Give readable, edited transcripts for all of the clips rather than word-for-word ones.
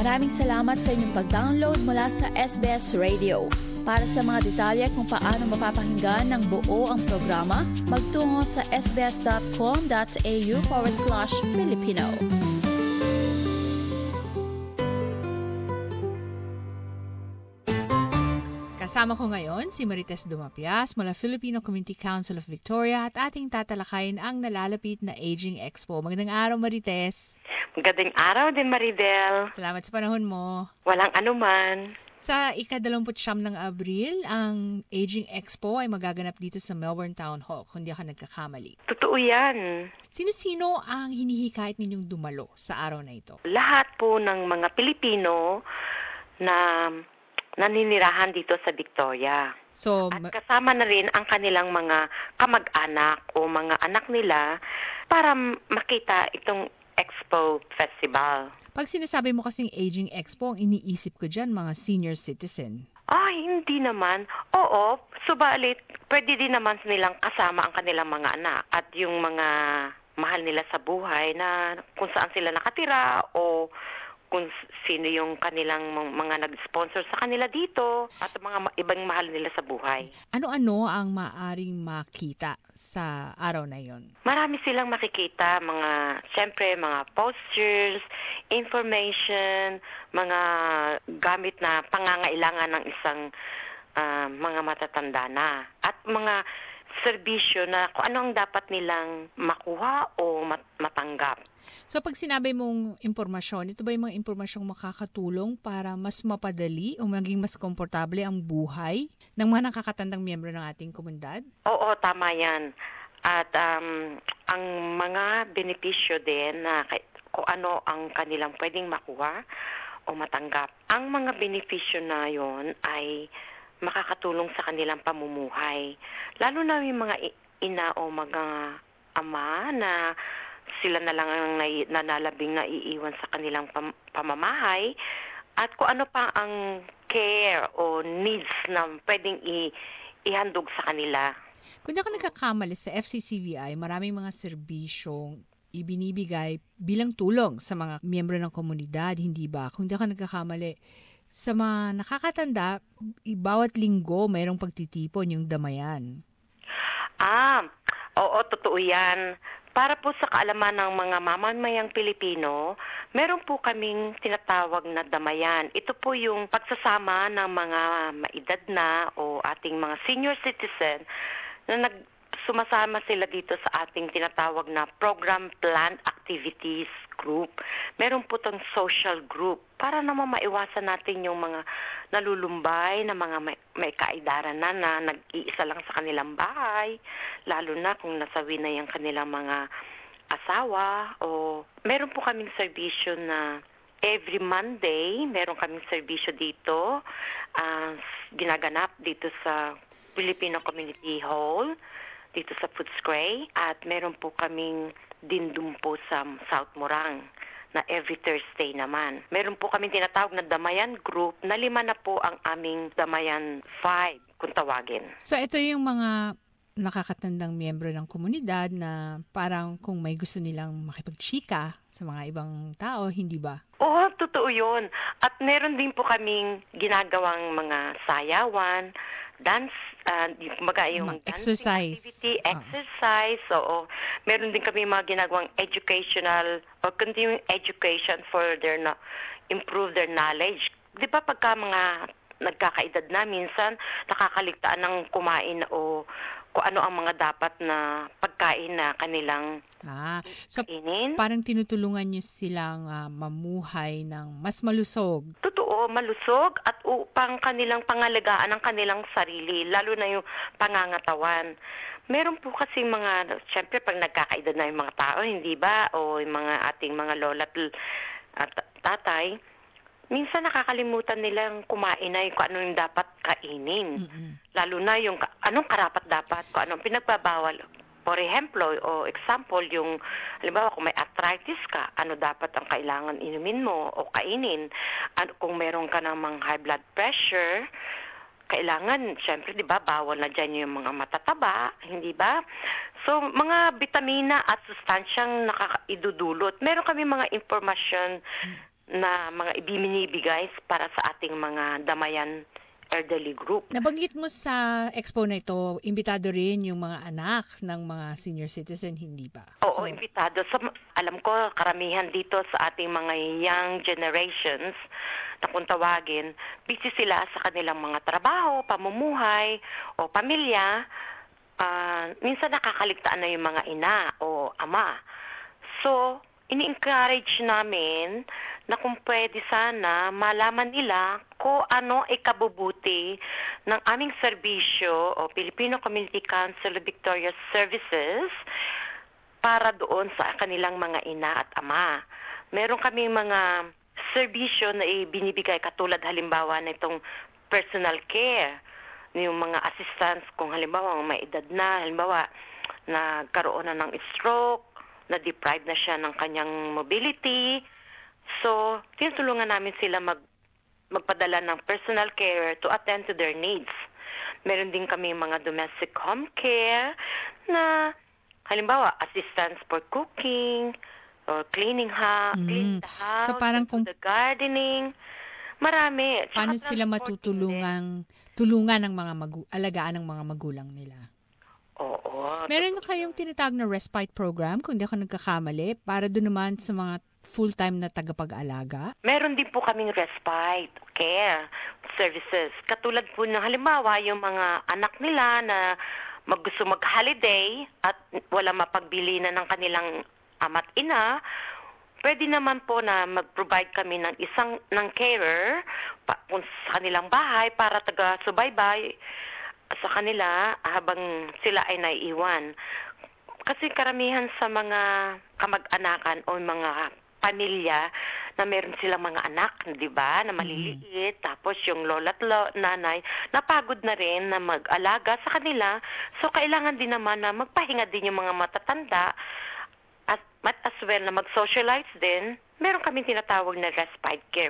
Maraming salamat sa inyong pag-download mula sa SBS Radio. Para sa mga detalye kung paano mapapakinggan ng buo ang programa, magtungo sa sbs.com.au/Filipino. Kasama ko ngayon si Marites Dumapias mula Filipino Community Council of Victoria at ating tatalakayin ang nalalapit na Aging Expo. Magandang araw, Marites. Magandang araw din, Maridel. Salamat sa panahon mo. Walang anuman. Sa ika-29 ng Abril, ang Aging Expo ay magaganap dito sa Melbourne Town Hall, kung di ako nagkakamali. Totoo yan. Sino-sino ang hinihikayat ninyong dumalo sa araw na ito? Lahat po ng mga Pilipino na naninirahan dito sa Victoria. So, at kasama na rin ang kanilang mga kamag-anak o mga anak nila para makita itong Expo Festival. Pag sinasabi mo kasing Aging Expo, ang iniisip ko dyan, mga senior citizen. Hindi naman. Oo, subalit, pwede din naman nilang kasama ang kanilang mga anak at yung mga mahal nila sa buhay na kung saan sila nakatira o kung sino yung kanilang mga nag-sponsor sa kanila dito at mga ibang mahal nila sa buhay. Ano-ano ang maaring makita sa araw na yon? Marami silang makikita, siyempre, mga posters, information, mga gamit na pangangailangan ng isang mga matatanda na at mga serbisyo na kung ano ang dapat nilang makuha o matanggap. So pag sinabi mong impormasyon, ito ba yung mga impormasyong makakatulong para mas mapadali o maging mas komportable ang buhay ng mga nakakatandang miyembro ng ating komunidad? Oo, tama yan. At ang mga benepisyo din na kung ano ang kanilang pwedeng makuha o matanggap. Ang mga benepisyo na yon ay makakatulong sa kanilang pamumuhay. Lalo na yung mga ina o mga ama na sila na lang ang nanalabing naiiwan sa kanilang pamamahay at kung ano pa ang care o needs na pwedeng ihandog sa kanila. Kung di ako nagkakamali, sa FCCVI, maraming mga serbisyong ibinibigay bilang tulong sa mga miyembro ng komunidad, hindi ba? Kung di ako nagkakamali, sa mga nakakatanda, bawat linggo mayroong pagtitipon yung damayan. Oo, totoo yan. Para po sa kaalaman ng mga mamamayang Pilipino, meron po kaming tinatawag na damayan. Ito po yung pagsasama ng mga maedad na o ating mga senior citizen na sumasama sila dito sa ating tinatawag na Program Plan Activities Group. Meron po itong social group para naman maiwasan natin yung mga nalulumbay na mga may kaedaran na nag-iisa lang sa kanilang bahay, lalo na kung nasawi na yung kanilang mga asawa. O meron po kaming serbisyo na every Monday, meron kaming serbisyo dito, ginaganap dito sa Filipino Community Hall, dito sa Footscray, at meron po kaming dindum po sa South Morang na every Thursday naman. Meron po kaming tinatawag na Damayan Group na 5 na po ang aming Damayan 5 kung tawagin. So ito yung mga nakakatandang miyembro ng komunidad na parang kung may gusto nilang makipagchika sa mga ibang tao, hindi ba? Oo, totoo yun. At meron din po kaming ginagawang mga sayawan, dance, yung exercise activity, exercise. Oo. Meron din kami mga ginagawang educational or continuing education for improve their knowledge. Di ba pagka mga nagkakaedad na, minsan nakakaligtaan ng kumain o kung ano ang mga dapat na pagkain na kanilang so kainin. Parang tinutulungan niyo silang mamuhay ng mas malusog. Totoo, malusog at upang kanilang pangalagaan ang kanilang sarili, lalo na yung pangangatawan. Meron po kasi siyempre pag nagkakaedad na yung mga tao, hindi ba? O yung mga ating mga lola at tatay, minsan nakakalimutan nilang kumain na kung ano yung dapat kainin. Mm-hmm. Lalo na yung anong karapat dapat, kung anong pinagbabawal. For example, yung, halimbawa, kung may arthritis ka, ano dapat ang kailangan inumin mo o kainin. Kung meron ka namang high blood pressure, kailangan, syempre, di ba, bawal na dyan yung mga matataba, hindi ba? So, mga bitamina at sustansyang idudulot. Meron kami mga impormasyon na mga ibinibigay para sa ating mga damayan elderly group. Nabanggit mo sa expo na ito, imbitado rin yung mga anak ng mga senior citizen, hindi ba? Oo, imbitado. Alam ko, karamihan dito sa ating mga young generations na kung tawagin, busy sila sa kanilang mga trabaho, pamumuhay, o pamilya. Minsan nakakaligtaan na yung mga ina o ama. So, ini-encourage namin na kung pwede sana malaman nila kung ano ay kabubuti ng aming serbisyo o Filipino Community Council of Victoria Services para doon sa kanilang mga ina at ama. Meron kaming mga serbisyo na ibinibigay katulad halimbawa na itong personal care, yung mga assistance kung halimbawa may edad na, halimbawa nagkaroon na ng stroke, na-deprive na siya ng kanyang mobility. So, tinutulungan namin sila magpadala ng personal care to attend to their needs. Meron din kami mga domestic home care na halimbawa assistance for cooking or cleaning clean the house, so, parang the gardening. Marami. Paano sila matutulungan ng mga alagaan ng mga magulang nila? Oo. Meron kayong tinatawag na respite program, kung hindi ako nagkakamali, para doon naman sa mga full-time na tagapag-alaga? Meron din po kaming respite care services. Katulad po ng halimbawa, yung mga anak nila na gusto mag-holiday at wala mapagbili na ng kanilang ama't ina, pwede naman po na mag-provide kami ng ng carer sa kanilang bahay para taga-subaybay sa kanila habang sila ay naiiwan. Kasi karamihan sa mga kamag-anakan o mga pamilya na meron silang mga anak, di ba, na maliliit, tapos yung lola at nanay, napagod na rin na mag-alaga sa kanila. So, kailangan din naman na magpahinga din yung mga matatanda at as well na mag-socialize din. Meron kami tinatawag na respite care.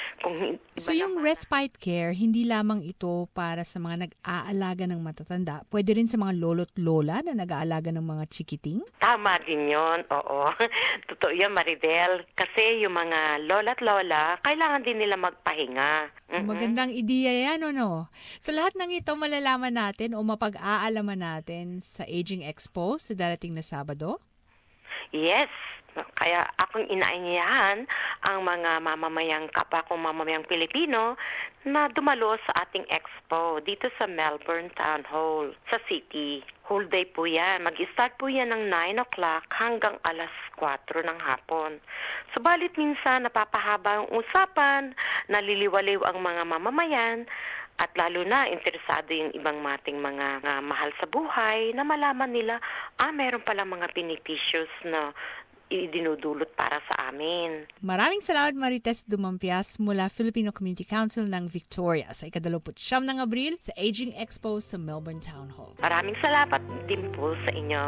So yung respite care, hindi lamang ito para sa mga nag-aalaga ng matatanda. Pwede rin sa mga lolo't lola na nag-aalaga ng mga chikiting? Tama din yun, oo. Totoo yan, Maridel. Kasi yung mga lola't lola, kailangan din nila magpahinga. So, magandang ideya yan, no? Sa lahat ng ito, malalaman natin o mapag-aalaman natin sa Aging Expo sa darating na Sabado? Yes. Kaya akong inaanyayahan ang mga kapwa kong mamamayang Pilipino na dumalo sa ating expo dito sa Melbourne Town Hall sa city. Whole day po yan. Mag-start po yan ng 9 o'clock hanggang alas 4 ng hapon. Subalit minsan napapahaba ang usapan, naliliwaliw ang mga mamamayan, at lalo na interesado yung ibang mating mga mahal sa buhay na malaman nila, meron pala mga beneficios na idinudulot para sa amin. Maraming salamat, Marites Dumampias mula Filipino Community Council ng Victoria sa 29 ng Abril sa Aging Expo sa Melbourne Town Hall. Maraming salamat din po sa inyo.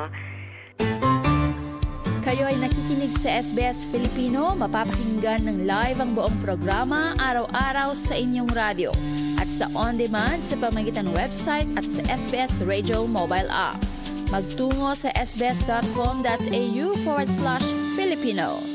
Kayo ay nakikinig sa SBS Filipino, mapapakinggan ng live ang buong programa araw-araw sa inyong radyo at sa on-demand sa pamamagitan ng website at sa SBS Radio mobile app. Magtungo sa sbs.com.au/Filipino.